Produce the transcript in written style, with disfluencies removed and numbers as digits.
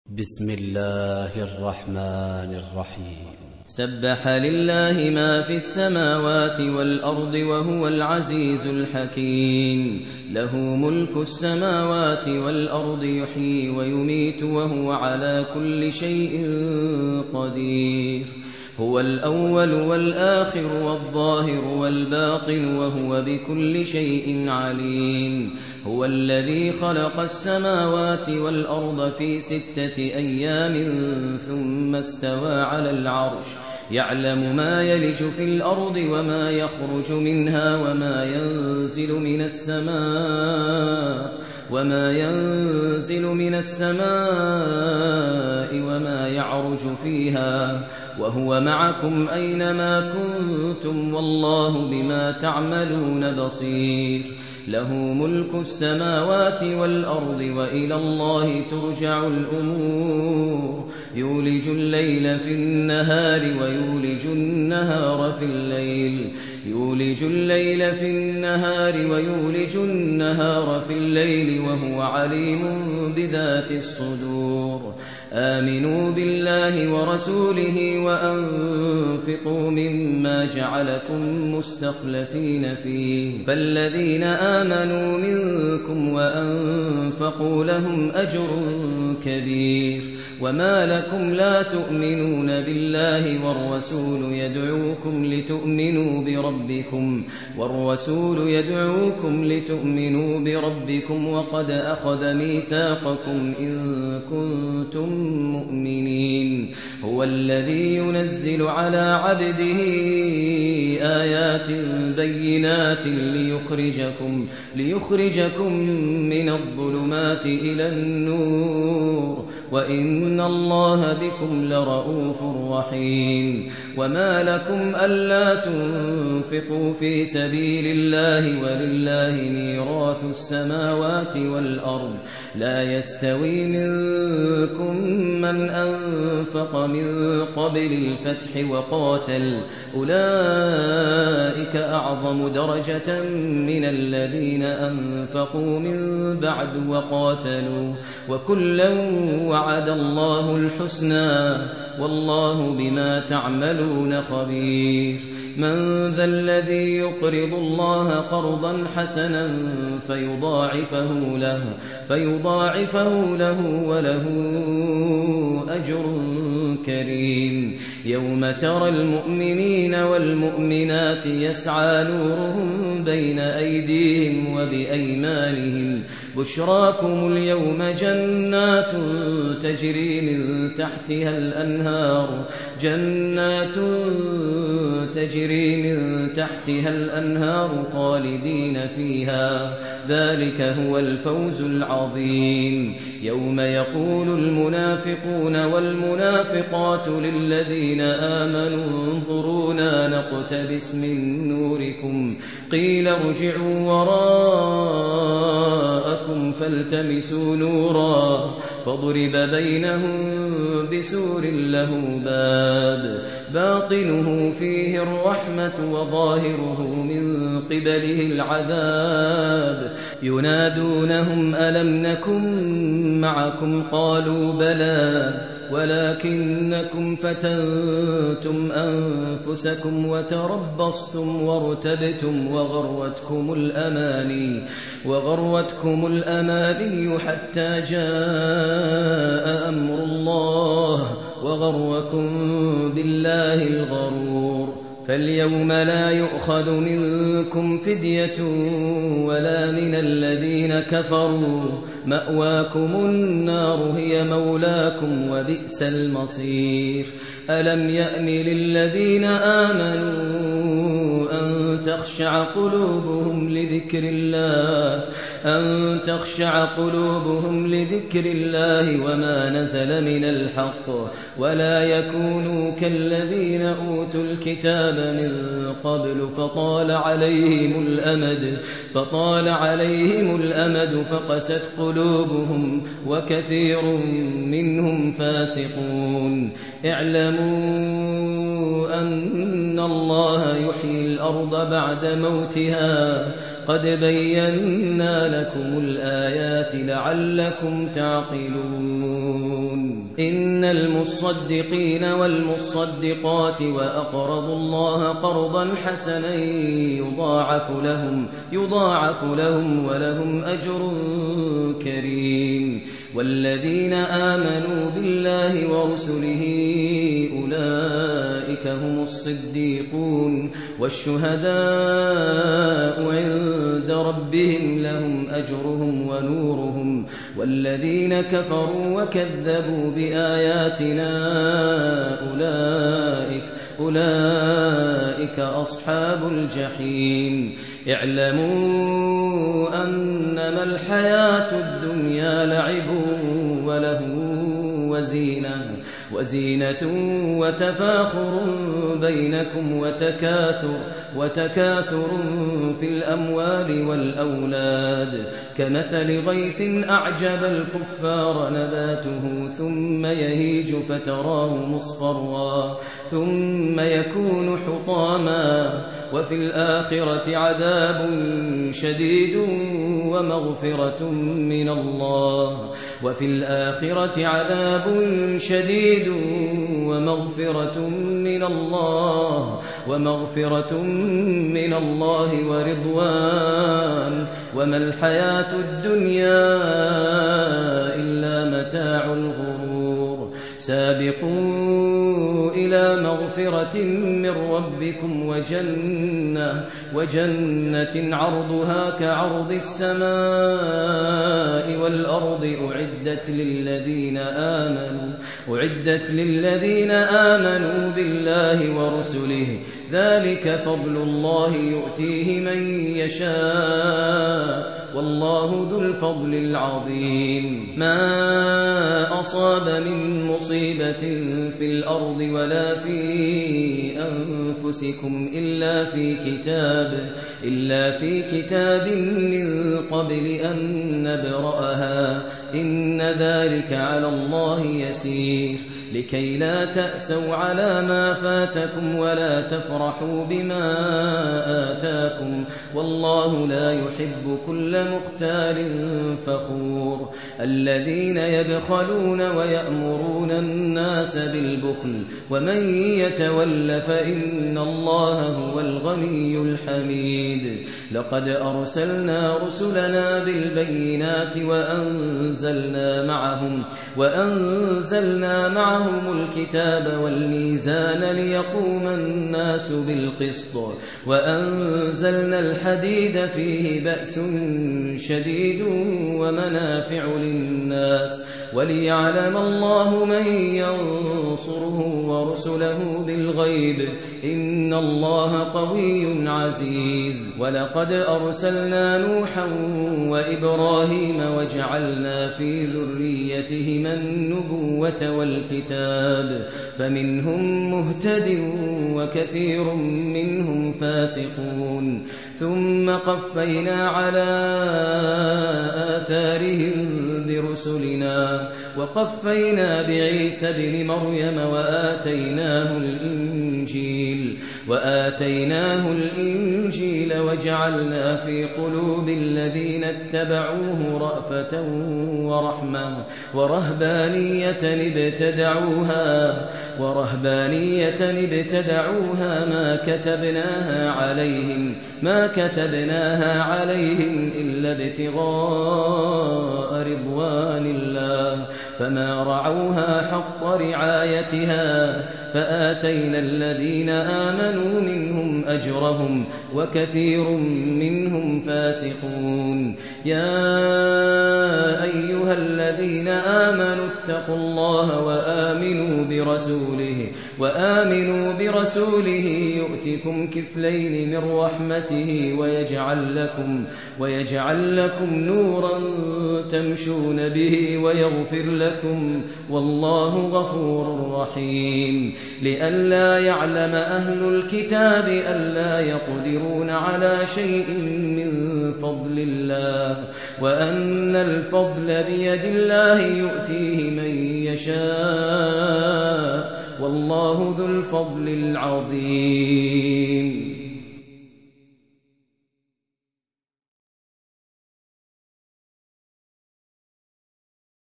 بسم الله الرحمن الرحيم. سبح لله ما في السماوات والأرض وهو العزيز الحكيم. له ملك السماوات والأرض يحيي ويميت وهو على كل شيء قدير. هو الأول والآخر والظاهر والباطن وهو بكل شيء عليم. هو الذي خلق السماوات والأرض في 6 أيام ثم استوى على العرش يعلم ما يلج في الأرض وما يخرج منها وما ينزل من السماء وما يعرج فيها وهو معكم أينما كنتم والله بما تعملون بصير. له ملك السماوات والأرض وإلى الله ترجع الأمور. يولج الليل في النهار ويولج النهار في الليل وهو عليم بذات الصدور. آمنوا بالله ورسوله وأنفقوا مما جعلكم مستخلفين فيه فالذين آمنوا منكم وأنفقوا لهم أجر كبير. وما لكم لا تؤمنون بالله والرسول يدعوكم لتؤمنوا بربكم وقد أخذ ميثاقكم إن كنتم مؤمنين. هو الذي ينزل على عبده آيات بينات ليخرجكم من الظلمات إلى النور وإن الله بكم لرؤوف رحيم. وما لكم ألا تنفقوا في سبيل الله ولله ميراث السماوات والأرض لا يستوي منكم من أنفق من قبل الفتح وقاتل أولئك أعظم درجة من الذين أنفقوا من بعد وقاتلوا وكلا وعد الله الحسنى والله بما تعملون خبير. من ذا الذي يقرض الله قرضا حسنا فيضاعفه له وله أجر كريم. يوم ترى المؤمنين والمؤمنات يسعى نورهم بين أيديهم وبأيمانهم بشراكم اليوم جنات تجري من تحتها الأنهار خالدين فيها ذلك هو الفوز العظيم. يوم يقول المنافقون والمنافقات للذين آمنوا انظرونا نقتبس من نوركم قيل ارجعوا وراءكم فالتمسوا نورا فضرب بينهم بسور له باب باطنه فيه الرحمة وظاهره من قبله العذاب. ينادونهم ألم نكن معكم قالوا بلى ولكنكم فتنتم أنفسكم وتربصتم وارتبتم وغرتكم الأماني حتى جاء أمر الله وغركم بالله الغرور. فاليوم لا يؤخذ منكم فدية ولا من الذين كفروا مأواكم النار هي مولاكم وبئس المصير. ألم يأن للذين آمنوا أن تخشع قلوبهم لذكر الله وما نزل من الحق ولا يكونوا كالذين أوتوا الكتاب من قبل فطال عليهم الأمد فقست قلوبهم وكثير منهم فاسقون. اعلموا أن الله يحيي الأرض بعد موتها قد بينا لكم الآيات لعلكم تعقلون إن المصدقين والمصدقات وأقرضوا الله قرضا حسنا يضاعف لهم ولهم أجر كريم والذين آمنوا بالله ورسله أولئك هم الصديقون والشهداء عند ربهم لهم أجرهم ونورهم والذين كفروا وكذبوا بآياتنا أولئك أصحاب الجحيم اعلموا أنما الحياة الدنيا لعب وله وزينة وتفاخر بينكم وتكاثر في الأموال والأولاد كمثل غيث أعجب الكفار نباته ثم يهيج فتراه مصفرا ثم يكون حطاما وفي الآخرة عذاب شديد ومغفرة من الله ورضوان وما الحياة الدنيا إلا متاع الغرور سابقوا إلى مغفرة من ربكم وجنة عرضها كعرض السماء والأرض أعدت للذين آمنوا بالله ورسله ذلك فضل الله يؤتيه من يشاء والله ذو الفضل العظيم ما أصاب من مصيبة في الأرض ولا في أنفسكم إلا في كتاب من قبل أن نبرأها إن ذلك على الله يسير لكي لا تأسوا على ما فاتكم ولا تفرحوا بما آتاكم والله لا يحب كل مختال فخور الذين يبخلون ويأمرون الناس بالبخل ومن يتول فإن الله هو الغني الحميد لقد أرسلنا رسلنا بالبينات وأنزلنا معهم الكتاب والميزان ليقوم الناس بالقسط وأنزلنا الحديد فيه بأس شديد ومنافع للناس وليعلم الله من ينصره ورسله بالغيب إن الله قوي عزيز ولقد أرسلنا نوحا وإبراهيم وجعلنا في ذريتهما النبوة والكتاب فمنهم مهتد وكثير منهم فاسقون ثم قفينا على آثارهم برسلنا وقفينا بعيسى ابن مريم وآتيناه الإنجيل وجعلنا في قلوب الذين اتبعوه رأفة ورحمة ورهبانية ابتدعوها ما كتبناها عليهم إلا ابتغاء رضوان الله فما رعوها حق رعايتها فآتينا الذين آمنوا منهم أجرهم وكثير منهم فاسقون يا أيها الذين آمنوا اتقوا الله وآمنوا برسوله يؤتكم كفلين من رحمته ويجعل لكم نورا تمشون به ويغفر لكم والله غفور رحيم لئلا يعلم أهل الكتاب ألا يقدرون على شيء من فضل الله وأن الفضل بيد الله يؤتيه من يشاء والله ذو الفضل العظيم